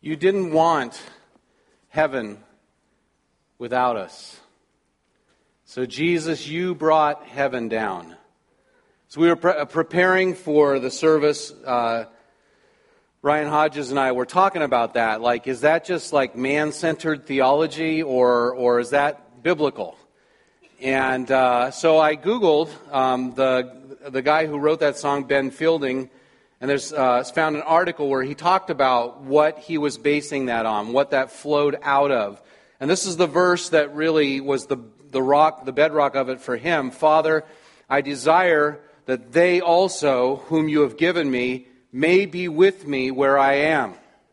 You didn't want heaven without us. So Jesus, you brought heaven down. So we were preparing for the service. Ryan Hodges and I were talking about that. Like, is that just like man-centered theology, or is that biblical? And so I Googled the guy who wrote that song, Ben Fielding, and there's found an article where he talked about what he was basing that on, what that flowed out of. And this is the verse that really was the bedrock of it for him. Father, I desire that they also, whom you have given me, may be with me where I am.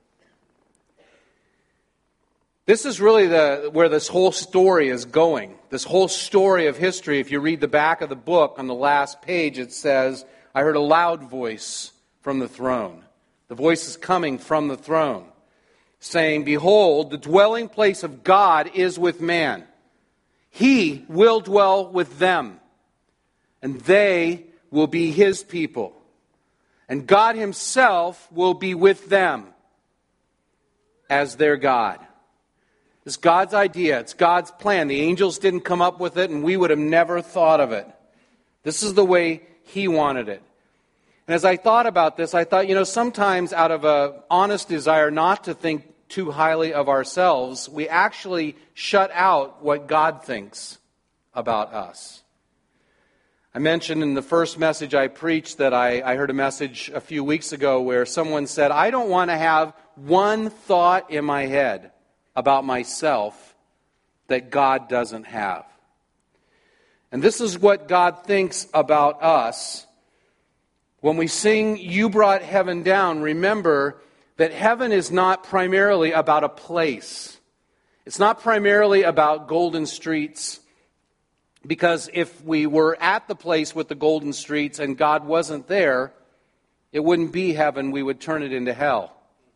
This is really where this whole story is going. This whole story of history, if you read the back of the book, on the last page it says, I heard a loud voice from the throne. The voice is coming from the throne, saying, behold, the dwelling place of God is with man. He will dwell with them, and they will be His people. And God Himself will be with them as their God. It's God's idea. It's God's plan. The angels didn't come up with it, and we would have never thought of it. This is the way He wanted it. And as I thought about this, I thought, sometimes out of an honest desire not to think too highly of ourselves, we actually shut out what God thinks about us. I mentioned in the first message I preached that I heard a message a few weeks ago where someone said, I don't want to have one thought in my head about myself that God doesn't have. And this is what God thinks about us. When we sing, You Brought Heaven Down, remember that heaven is not primarily about a place. It's not primarily about golden streets. Because if we were at the place with the golden streets and God wasn't there, it wouldn't be heaven, we would turn it into hell.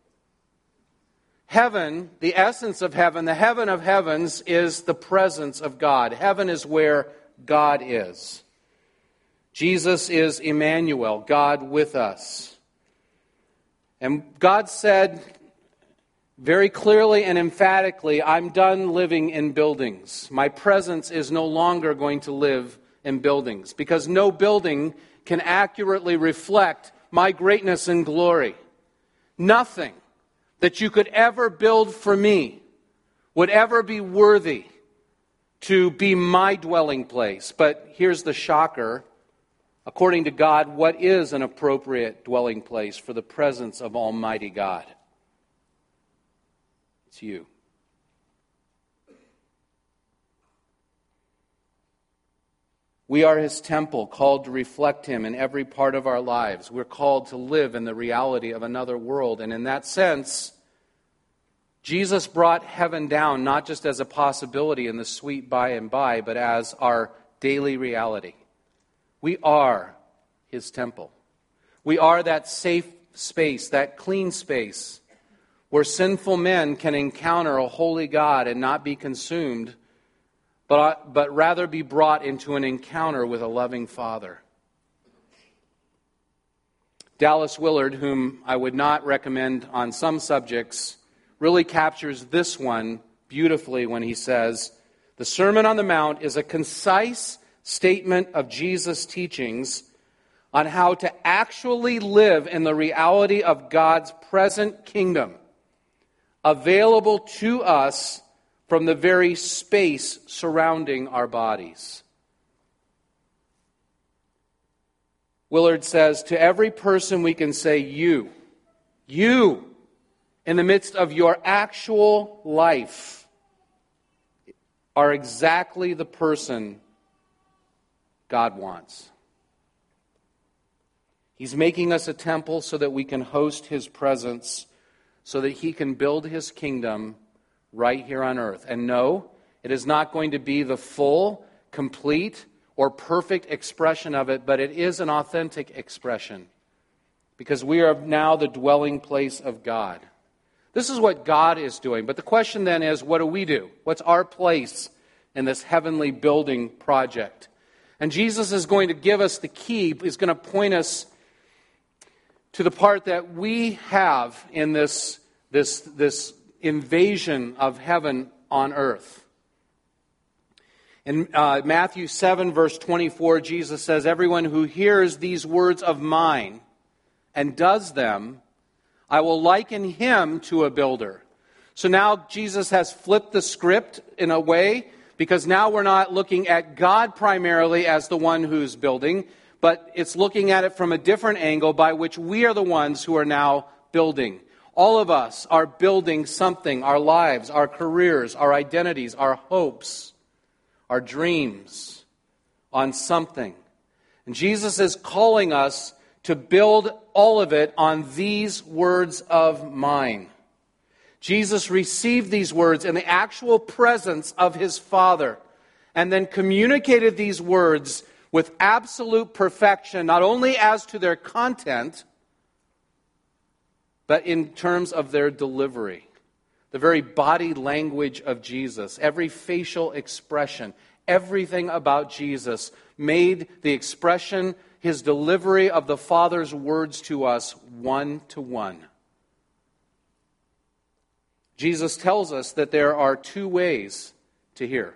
Heaven, the essence of heaven, the heaven of heavens, is the presence of God. Heaven is where God is. Jesus is Emmanuel, God with us. And God said very clearly and emphatically, I'm done living in buildings. My presence is no longer going to live in buildings, because no building can accurately reflect my greatness and glory. Nothing that you could ever build for me would ever be worthy to be my dwelling place. But here's the shocker. According to God, what is an appropriate dwelling place for the presence of Almighty God? It's you. We are His temple, called to reflect Him in every part of our lives. We're called to live in the reality of another world. And in that sense, Jesus brought heaven down, not just as a possibility in the sweet by and by, but as our daily reality. We are His temple. We are that safe space, that clean space, where sinful men can encounter a holy God and not be consumed, but rather be brought into an encounter with a loving Father. Dallas Willard, whom I would not recommend on some subjects, really captures this one beautifully when he says, the Sermon on the Mount is a concise statement of Jesus' teachings on how to actually live in the reality of God's present kingdom, available to us from the very space surrounding our bodies. Willard says, to every person we can say, you, in the midst of your actual life, are exactly the person God wants. He's making us a temple so that we can host His presence, so that He can build His kingdom right here on earth. And no, it is not going to be the full, complete, or perfect expression of it, but it is an authentic expression, because we are now the dwelling place of God. This is what God is doing. But the question then is, what do we do? What's our place in this heavenly building project? And Jesus is going to give us the key. He's going to point us to the part that we have in this this invasion of heaven on earth. In Matthew 7, verse 24, Jesus says, "Everyone who hears these words of mine and does them, I will liken him to a builder." So now Jesus has flipped the script in a way, because now we're not looking at God primarily as the one who's building, but it's looking at it from a different angle by which we are the ones who are now building. All of us are building something, our lives, our careers, our identities, our hopes, our dreams, on something. And Jesus is calling us to build all of it on these words of mine. Jesus received these words in the actual presence of his Father, and then communicated these words with absolute perfection, not only as to their content, but in terms of their delivery. The very body language of Jesus, every facial expression, everything about Jesus made the expression, his delivery of the Father's words to us, one-to-one. Jesus tells us that there are two ways to hear.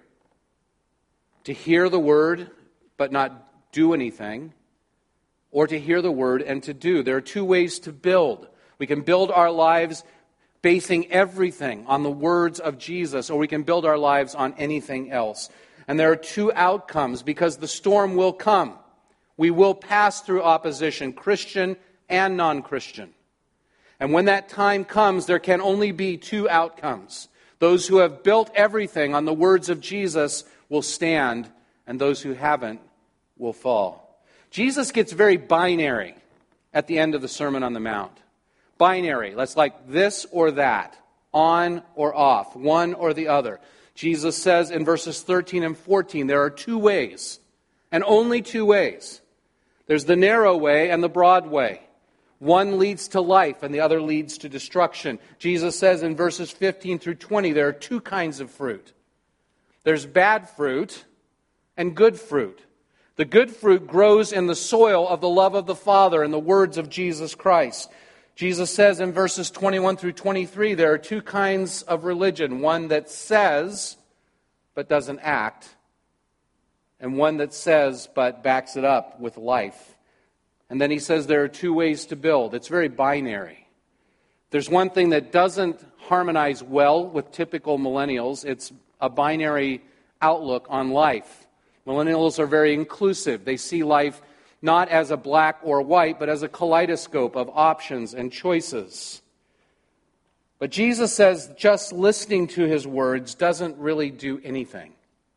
To hear the word but not do anything, or to hear the word and to do. There are two ways to build. We can build our lives basing everything on the words of Jesus, or we can build our lives on anything else. And there are two outcomes, because the storm will come. We will pass through opposition, Christian and non-Christian. And when that time comes, there can only be two outcomes. Those who have built everything on the words of Jesus will stand, and those who haven't will fall. Jesus gets very binary at the end of the Sermon on the Mount. Binary. That's like this or that, on or off, one or the other. Jesus says in verses 13 and 14, there are two ways, and only two ways. There's the narrow way and the broad way. One leads to life and the other leads to destruction. Jesus says in verses 15 through 20, there are two kinds of fruit. There's bad fruit and good fruit. The good fruit grows in the soil of the love of the Father and the words of Jesus Christ. Jesus says in verses 21 through 23, there are two kinds of religion. One that says but doesn't act, and one that says but backs it up with life. And then he says there are two ways to build. It's very binary. There's one thing that doesn't harmonize well with typical millennials. It's a binary outlook on life. Millennials are very inclusive. They see life not as a black or white, but as a kaleidoscope of options and choices. But Jesus says just listening to his words doesn't really do anything.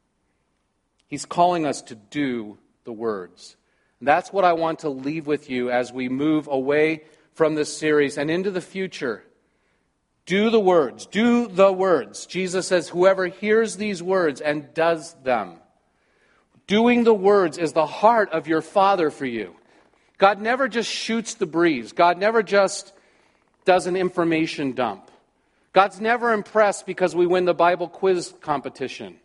He's calling us to do the words. And that's what I want to leave with you as we move away from this series and into the future. Do the words. Do the words. Jesus says, whoever hears these words and does them. Doing the words is the heart of your Father for you. God never just shoots the breeze. God never just does an information dump. God's never impressed because we win the Bible quiz competition.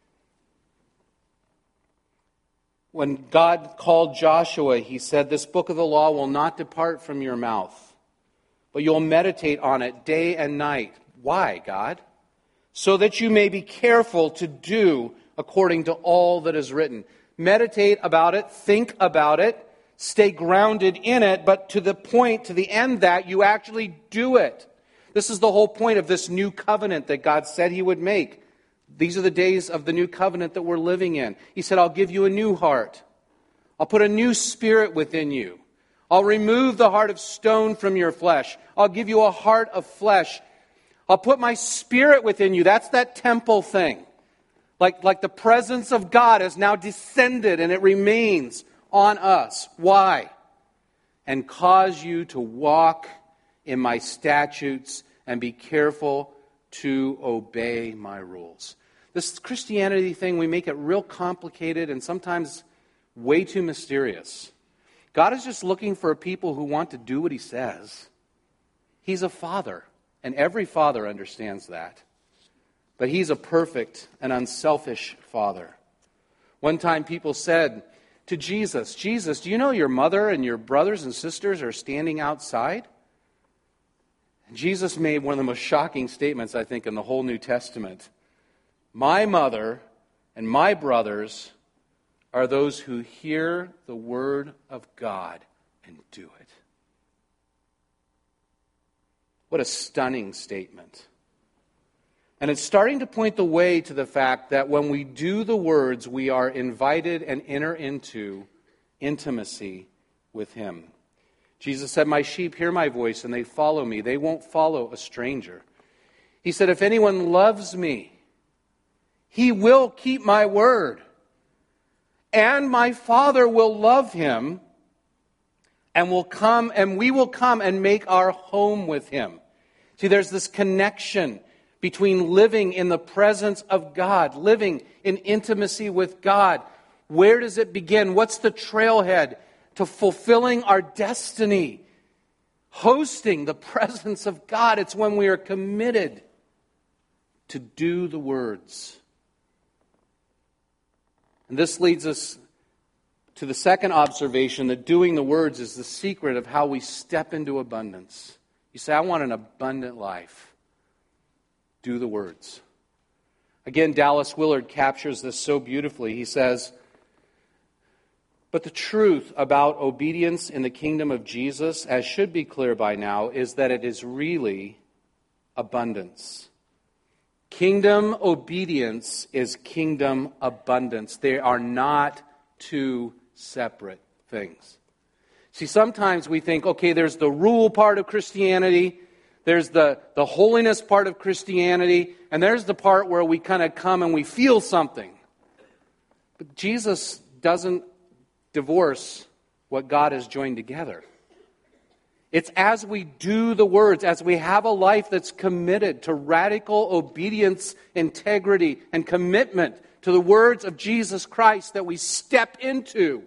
When God called Joshua, he said, this book of the law will not depart from your mouth, but you'll meditate on it day and night. Why, God? So that you may be careful to do according to all that is written. Meditate about it, think about it, stay grounded in it, but to the point, to the end that you actually do it. This is the whole point of this new covenant that God said he would make. These are the days of the new covenant that we're living in. He said, I'll give you a new heart. I'll put a new spirit within you. I'll remove the heart of stone from your flesh. I'll give you a heart of flesh. I'll put my spirit within you. That's that temple thing. Like the presence of God has now descended and it remains on us. Why? And cause you to walk in my statutes and be careful to obey my rules. This Christianity thing, we make it real complicated and sometimes way too mysterious. God is just looking for people who want to do what he says. He's a father, and every father understands that. But he's a perfect and unselfish Father. One time people said to Jesus, Jesus, do you know your mother and your brothers and sisters are standing outside? Jesus made one of the most shocking statements, I think, in the whole New Testament. My mother and my brothers are those who hear the word of God and do it. What a stunning statement. And it's starting to point the way to the fact that when we do the words, we are invited and enter into intimacy with Him. Jesus said, my sheep hear my voice and they follow me. They won't follow a stranger. He said, if anyone loves me, he will keep my word. And my Father will love him and we will come and make our home with him. See, there's this connection between living in the presence of God, living in intimacy with God. Where does it begin? What's the trailhead to fulfilling our destiny? Hosting the presence of God. It's when we are committed to do the words. And this leads us to the second observation, that doing the words is the secret of how we step into abundance. You say, I want an abundant life. Do the words. Again, Dallas Willard captures this so beautifully. He says, but the truth about obedience in the kingdom of Jesus, as should be clear by now, is that it is really abundance. Kingdom obedience is kingdom abundance. They are not two separate things. See, sometimes we think, okay, there's the rule part of Christianity, there's the holiness part of Christianity, and there's the part where we kind of come and we feel something. But Jesus doesn't divorce what God has joined together. It's as we do the words, as we have a life that's committed to radical obedience, integrity, and commitment to the words of Jesus Christ, that we step into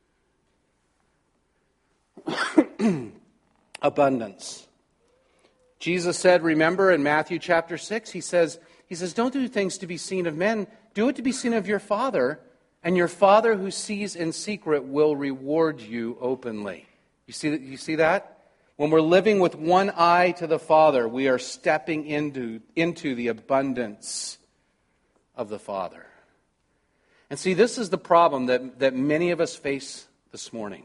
abundance. Jesus said, remember in Matthew chapter 6, He says, don't do things to be seen of men, do it to be seen of your Father, and your Father who sees in secret will reward you openly. You see that? When we're living with one eye to the Father, we are stepping into the abundance of the Father. And see, this is the problem that many of us face this morning.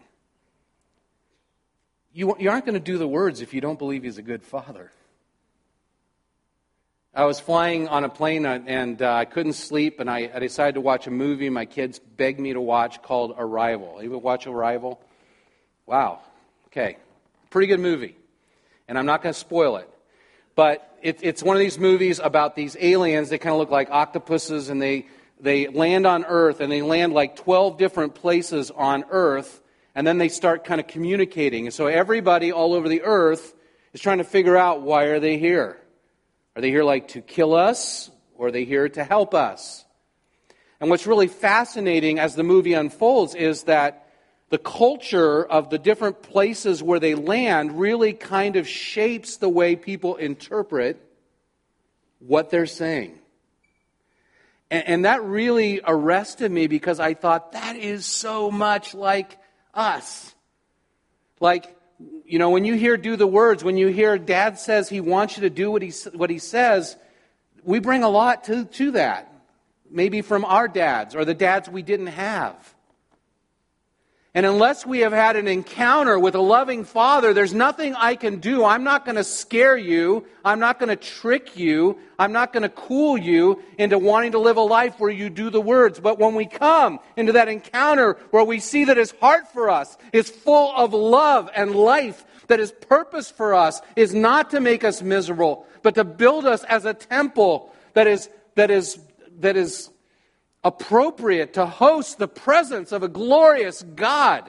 You aren't going to do the words if you don't believe He's a good Father. I was flying on a plane and I couldn't sleep, and I decided to watch a movie my kids begged me to watch called Arrival. Anybody watch Arrival? Wow. Okay. Pretty good movie. And I'm not going to spoil it. But it's one of these movies about these aliens. They kind of look like octopuses, and they land on Earth, and they land like 12 different places on Earth, and then they start kind of communicating. And so everybody all over the Earth is trying to figure out, why are they here? Are they here like to kill us, or are they here to help us? And what's really fascinating as the movie unfolds is that the culture of the different places where they land really kind of shapes the way people interpret what they're saying. And that really arrested me, because I thought, that is so much like us. Like, when you hear do the words, when you hear Dad says he wants you to do what he says, we bring a lot to that. Maybe from our dads or the dads we didn't have. And unless we have had an encounter with a loving Father, there's nothing I can do. I'm not going to scare you. I'm not going to trick you. I'm not going to cool you into wanting to live a life where you do the words. But when we come into that encounter where we see that His heart for us is full of love and life, that His purpose for us is not to make us miserable, but to build us as a temple that is appropriate to host the presence of a glorious God,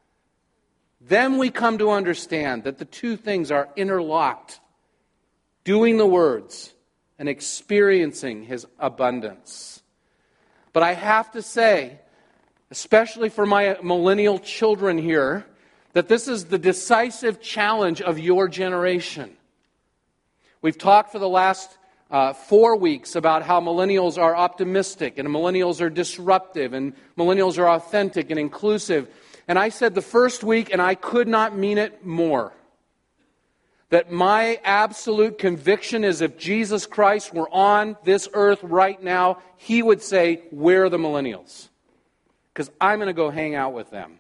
then we come to understand that the two things are interlocked. Doing the words and experiencing His abundance. But I have to say, especially for my millennial children here, that this is the decisive challenge of your generation. We've talked for the last 4 weeks about how millennials are optimistic and millennials are disruptive and millennials are authentic and inclusive. And I said the first week, and I could not mean it more, that my absolute conviction is if Jesus Christ were on this earth right now, He would say, where are the millennials? Because I'm going to go hang out with them.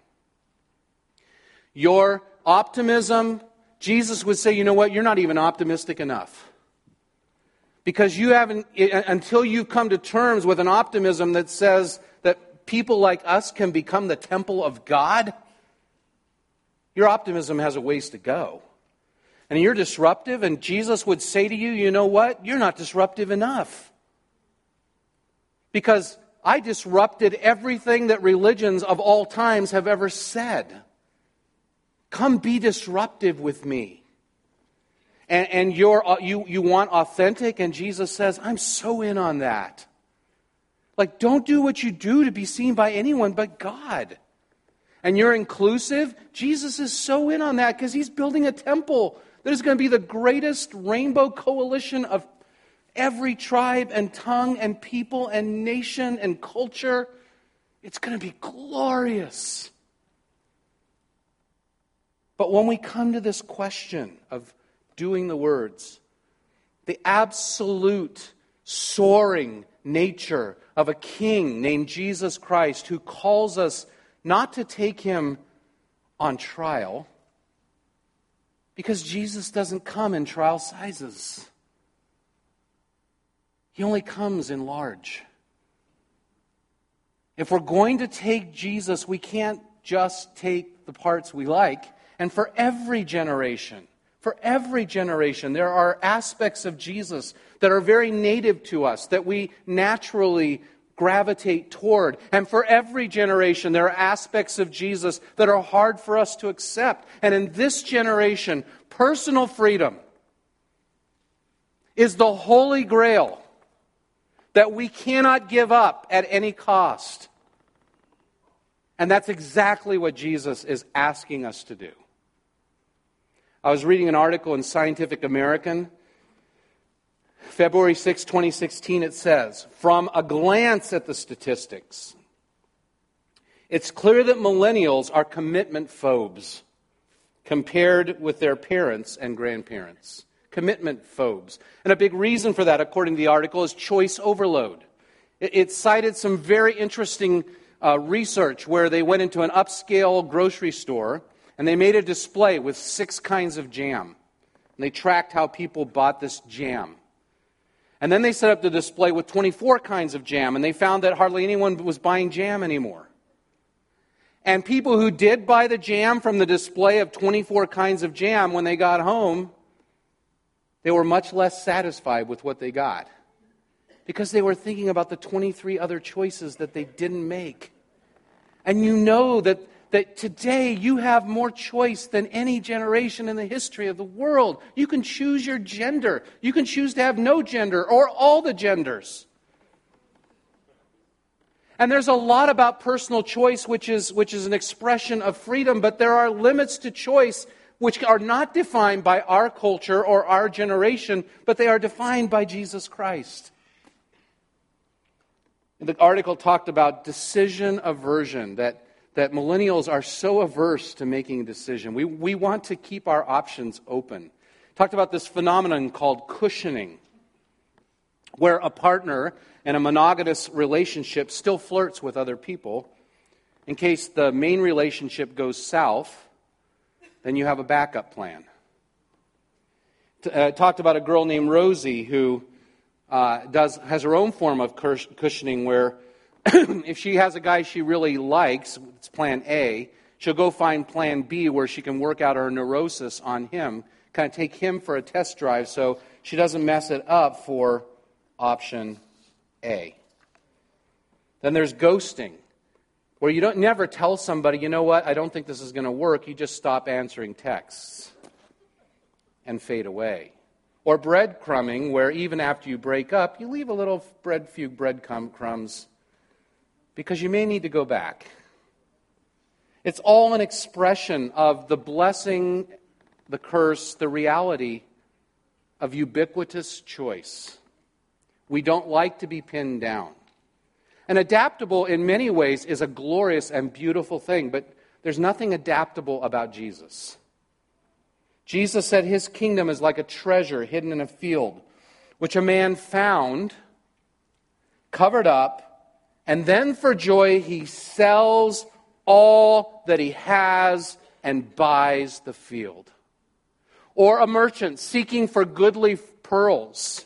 Your optimism, Jesus would say, you know what, you're not even optimistic enough. Because you haven't, until you've come to terms with an optimism that says that people like us can become the temple of God, your optimism has a ways to go. And you're disruptive, and Jesus would say to you, you know what, you're not disruptive enough. Because I disrupted everything that religions of all times have ever said. Come be disruptive with me. And you want authentic, and Jesus says, I'm so in on that. Like, don't do what you do to be seen by anyone but God. And you're inclusive, Jesus is so in on that because He's building a temple that is going to be the greatest rainbow coalition of every tribe and tongue and people and nation and culture. It's going to be glorious. But when we come to this question of doing the words, the absolute soaring nature of a king named Jesus Christ who calls us not to take Him on trial, because Jesus doesn't come in trial sizes. He only comes in large. If we're going to take Jesus, we can't just take the parts we like. And for every generation, there are aspects of Jesus that are very native to us, that we naturally gravitate toward. And for every generation, there are aspects of Jesus that are hard for us to accept. And in this generation, personal freedom is the holy grail that we cannot give up at any cost. And that's exactly what Jesus is asking us to do. I was reading an article in Scientific American, February 6, 2016, it says, from a glance at the statistics, it's clear that millennials are commitment phobes compared with their parents and grandparents. Commitment phobes. And a big reason for that, according to the article, is choice overload. It cited some very interesting research where they went into an upscale grocery store and they made a display with 6 kinds of jam. And they tracked how people bought this jam. And then they set up the display with 24 kinds of jam, and they found that hardly anyone was buying jam anymore. And people who did buy the jam from the display of 24 kinds of jam, when they got home, they were much less satisfied with what they got. Because they were thinking about the 23 other choices that they didn't make. And you know that today you have more choice than any generation in the history of the world. You can choose your gender. You can choose to have no gender or all the genders. And there's a lot about personal choice which is an expression of freedom, but there are limits to choice which are not defined by our culture or our generation, but they are defined by Jesus Christ. The article talked about decision aversion, that millennials are so averse to making a decision. We want to keep our options open. Talked about this phenomenon called cushioning, where a partner in a monogamous relationship still flirts with other people. In case the main relationship goes south, then you have a backup plan. Talked about a girl named Rosie who has her own form of cushioning where if she has a guy she really likes, it's plan A, she'll go find plan B where she can work out her neurosis on him, kind of take him for a test drive so she doesn't mess it up for option A. Then there's ghosting, where you don't never tell somebody, you know what, I don't think this is going to work. You just stop answering texts and fade away. Or breadcrumbing, where even after you break up, you leave a little few breadcrumbs because you may need to go back. It's all an expression of the blessing, the curse, the reality of ubiquitous choice. We don't like to be pinned down. And adaptable in many ways is a glorious and beautiful thing, but there's nothing adaptable about Jesus. Jesus said his kingdom is like a treasure hidden in a field, which a man found, covered up, and then for joy he sells all that he has and buys the field. Or a merchant seeking for goodly pearls.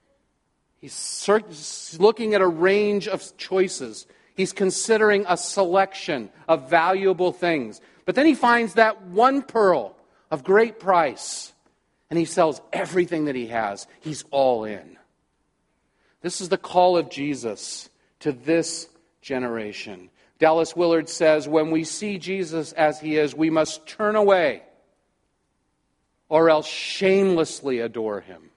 He's looking at a range of choices. He's considering a selection of valuable things. But then he finds that one pearl of great price, and he sells everything that he has. He's all in. This is the call of Jesus to this generation. Dallas Willard says, when we see Jesus as he is, we must turn away or else shamelessly adore him.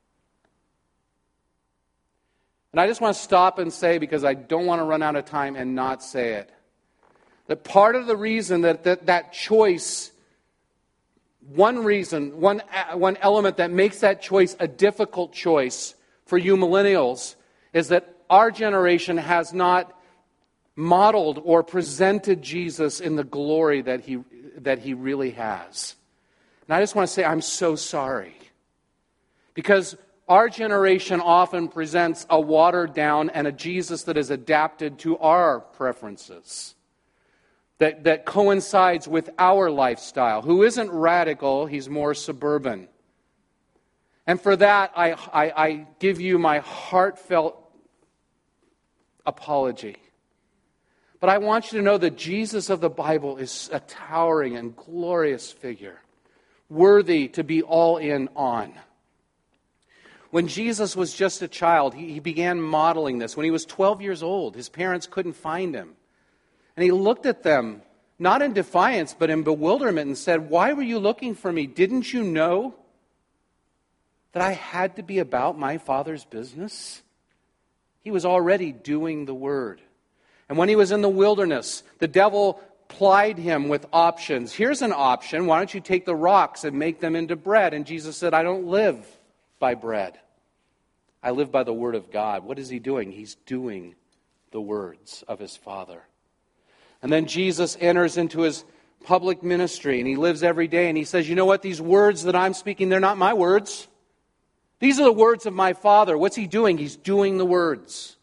And I just want to stop and say, because I don't want to run out of time and not say it, that part of the reason that choice, one element that makes that choice a difficult choice for you millennials is that our generation has not modeled or presented Jesus in the glory that he really has. And I just want to say I'm so sorry. Because our generation often presents a watered down and a Jesus that is adapted to our preferences, that coincides with our lifestyle, who isn't radical, he's more suburban. And for that, I give you my heartfelt apology. But I want you to know that Jesus of the Bible is a towering and glorious figure, worthy to be all in on. When Jesus was just a child, he began modeling this. When he was 12 years old, his parents couldn't find him. And he looked at them, not in defiance, but in bewilderment, and said, "Why were you looking for me? Didn't you know that I had to be about my Father's business?" He was already doing the word. And when he was in the wilderness, the devil plied him with options. Here's an option. Why don't you take the rocks and make them into bread? And Jesus said, "I don't live by bread. I live by the word of God." What is he doing? He's doing the words of his Father. And then Jesus enters into his public ministry, and he lives every day, and he says, "You know what? These words that I'm speaking, they're not my words. These are the words of my Father." What's he doing? He's doing the words.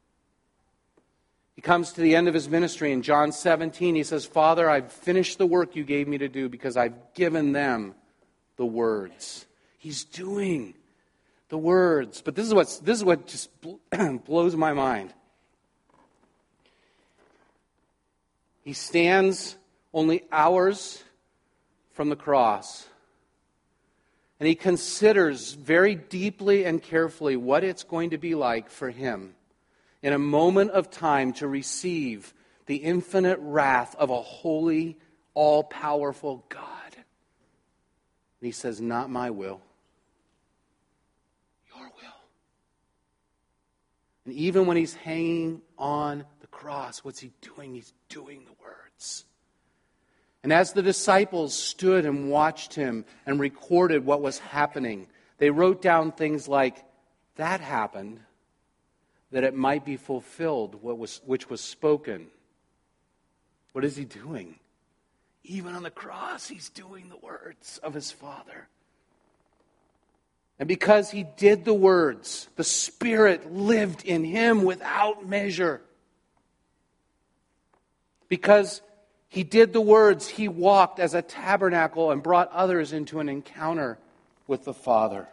He comes to the end of his ministry in John 17. He says, "Father, I've finished the work you gave me to do because I've given them the words." He's doing the words. But this is what just blows my mind. He stands only hours from the cross, and he considers very deeply and carefully what it's going to be like for him in a moment of time to receive the infinite wrath of a holy, all-powerful God. And he says, "Not my will, your will." And even when he's hanging on the cross, what's he doing? He's doing the words. And as the disciples stood and watched him and recorded what was happening, they wrote down things like, "That happened, that it might be fulfilled which was spoken." What is he doing? Even on the cross, he's doing the words of his Father. And because he did the words, the Spirit lived in him without measure. Because he did the words, he walked as a tabernacle and brought others into an encounter with the Father.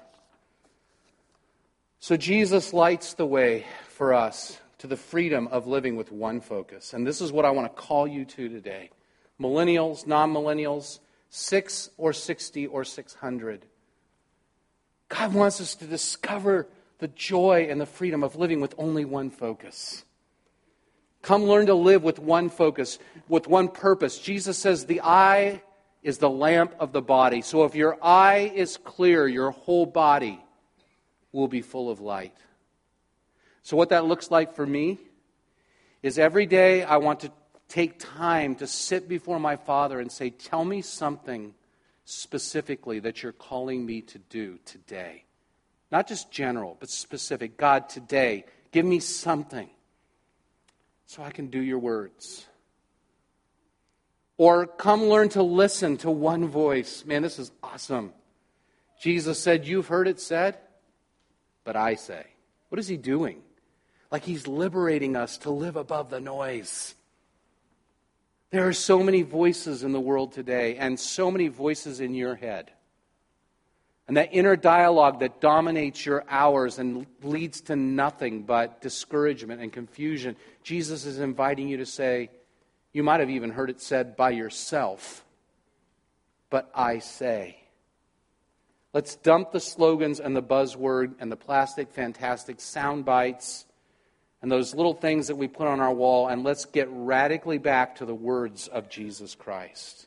So Jesus lights the way for us to the freedom of living with one focus. And this is what I want to call you to today. Millennials, non-millennials, 6 or 60 or 600. God wants us to discover the joy and the freedom of living with only one focus. Come learn to live with one focus, with one purpose. Jesus says the eye is the lamp of the body. So if your eye is clear, your whole body will be full of light. So what that looks like for me is every day I want to take time to sit before my Father and say, "Tell me something specifically that you're calling me to do today." Not just general, but specific. God, today, give me something so I can do your words. Or come learn to listen to one voice. Man, this is awesome. Jesus said, you've heard it said, but I say. What is he doing? Like he's liberating us to live above the noise. There are so many voices in the world today, and so many voices in your head. And that inner dialogue that dominates your hours and leads to nothing but discouragement and confusion. Jesus is inviting you to say, you might have even heard it said by yourself, but I say. Let's dump the slogans and the buzzword and the plastic, fantastic sound bites and those little things that we put on our wall, and let's get radically back to the words of Jesus Christ.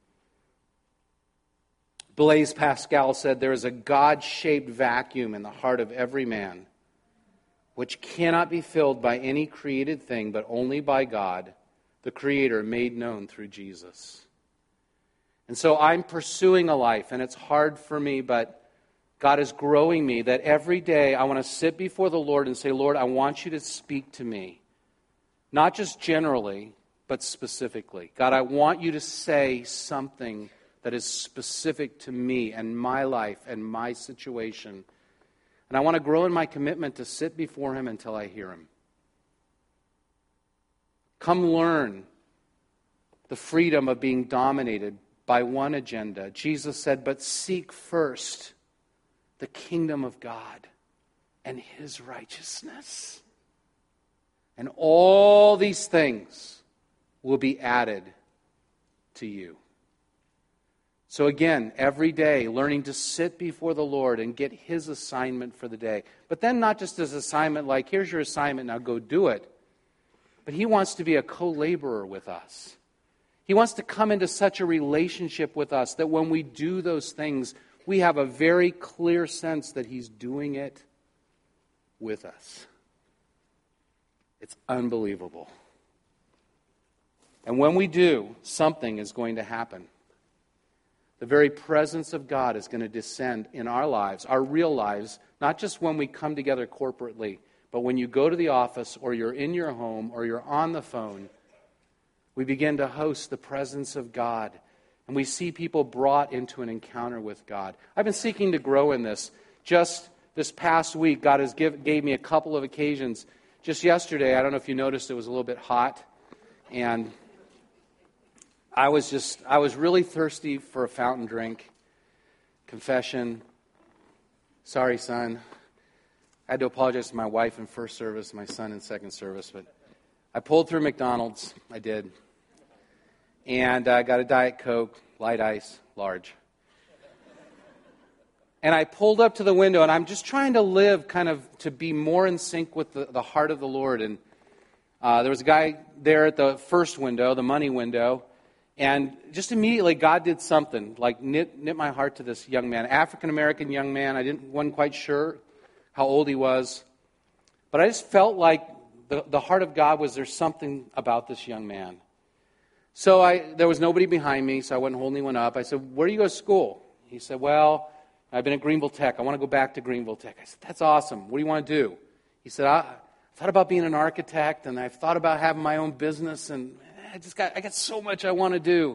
Blaise Pascal said, there is a God-shaped vacuum in the heart of every man, which cannot be filled by any created thing, but only by God, the Creator made known through Jesus. And so I'm pursuing a life, and it's hard for me, but God is growing me, that every day I want to sit before the Lord and say, Lord, I want you to speak to me. Not just generally, but specifically. God, I want you to say something that is specific to me and my life and my situation. And I want to grow in my commitment to sit before Him until I hear Him. Come learn the freedom of being dominated by one agenda. Jesus said, but seek first the kingdom of God and His righteousness. And all these things will be added to you. So again, every day, learning to sit before the Lord and get His assignment for the day. But then not just His assignment like, here's your assignment, now go do it. But He wants to be a co-laborer with us. He wants to come into such a relationship with us that when we do those things, we have a very clear sense that He's doing it with us. It's unbelievable. And when we do, something is going to happen. The very presence of God is going to descend in our lives, our real lives, not just when we come together corporately, but when you go to the office or you're in your home or you're on the phone, we begin to host the presence of God. And we see people brought into an encounter with God. I've been seeking to grow in this. Just this past week, God has gave me a couple of occasions. Just yesterday, I don't know if you noticed, it was a little bit hot. And I was really thirsty for a fountain drink. Confession. Sorry, son. I had to apologize to my wife in first service, my son in second service, but I pulled through McDonald's. I did. And I got a Diet Coke, light ice, large. And I pulled up to the window, and I'm just trying to live kind of to be more in sync with the heart of the Lord. And there was a guy there at the first window, the money window, and just immediately God did something, like knit my heart to this young man, African-American young man. I wasn't quite sure how old he was, but I just felt like the heart of God was, there's something about this young man. So there was nobody behind me, so I wasn't holding anyone up. I said, where do you go to school? He said, well, I've been at Greenville Tech. I want to go back to Greenville Tech. I said, that's awesome. What do you want to do? He said, I thought about being an architect, and I've thought about having my own business, and I got so much I want to do.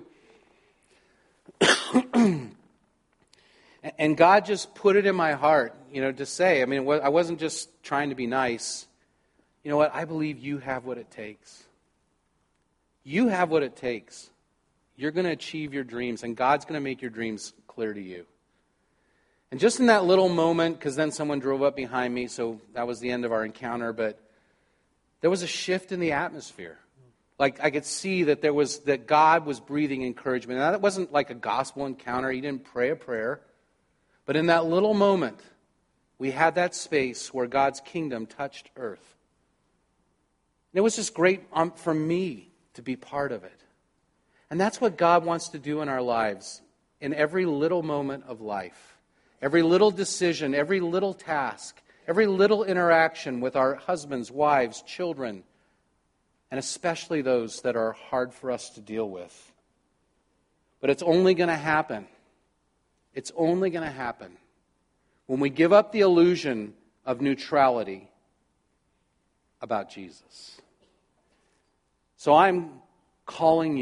And God just put it in my heart, to say, I wasn't just trying to be nice. You know what? I believe you have what it takes. You have what it takes. You're going to achieve your dreams, and God's going to make your dreams clear to you. And just in that little moment, because then someone drove up behind me, so that was the end of our encounter, but there was a shift in the atmosphere. Like I could see that God was breathing encouragement. Now, that wasn't like a gospel encounter. He didn't pray a prayer. But in that little moment, we had that space where God's kingdom touched earth. And it was just great for me to be part of it. And that's what God wants to do in our lives, in every little moment of life. Every little decision, every little task, every little interaction with our husbands, wives, children, and especially those that are hard for us to deal with. But it's only going to happen. It's only going to happen when we give up the illusion of neutrality about Jesus. So I'm calling you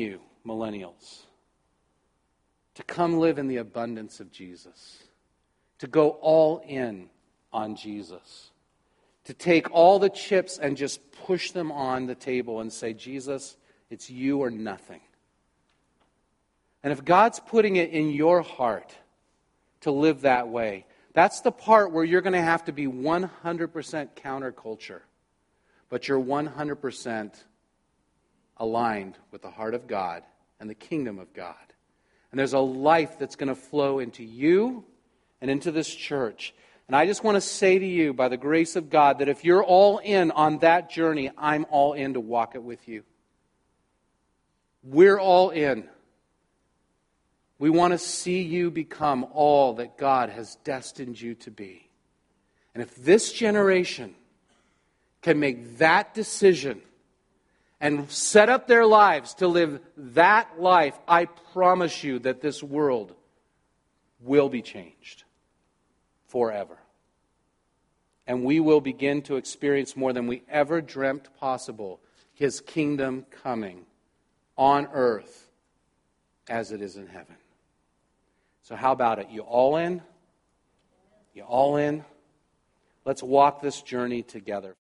millennials, to come live in the abundance of Jesus, to go all in on Jesus, to take all the chips and just push them on the table and say, Jesus, it's you or nothing. And if God's putting it in your heart to live that way, that's the part where you're going to have to be 100% counterculture, but you're 100% aligned with the heart of God and the kingdom of God. And there's a life that's going to flow into you and into this church. And I just want to say to you, by the grace of God, that if you're all in on that journey, I'm all in to walk it with you. We're all in. We want to see you become all that God has destined you to be. And if this generation can make that decision and set up their lives to live that life, I promise you that this world will be changed forever. And we will begin to experience more than we ever dreamt possible, His kingdom coming on earth as it is in heaven. So how about it? You all in? You all in? Let's walk this journey together.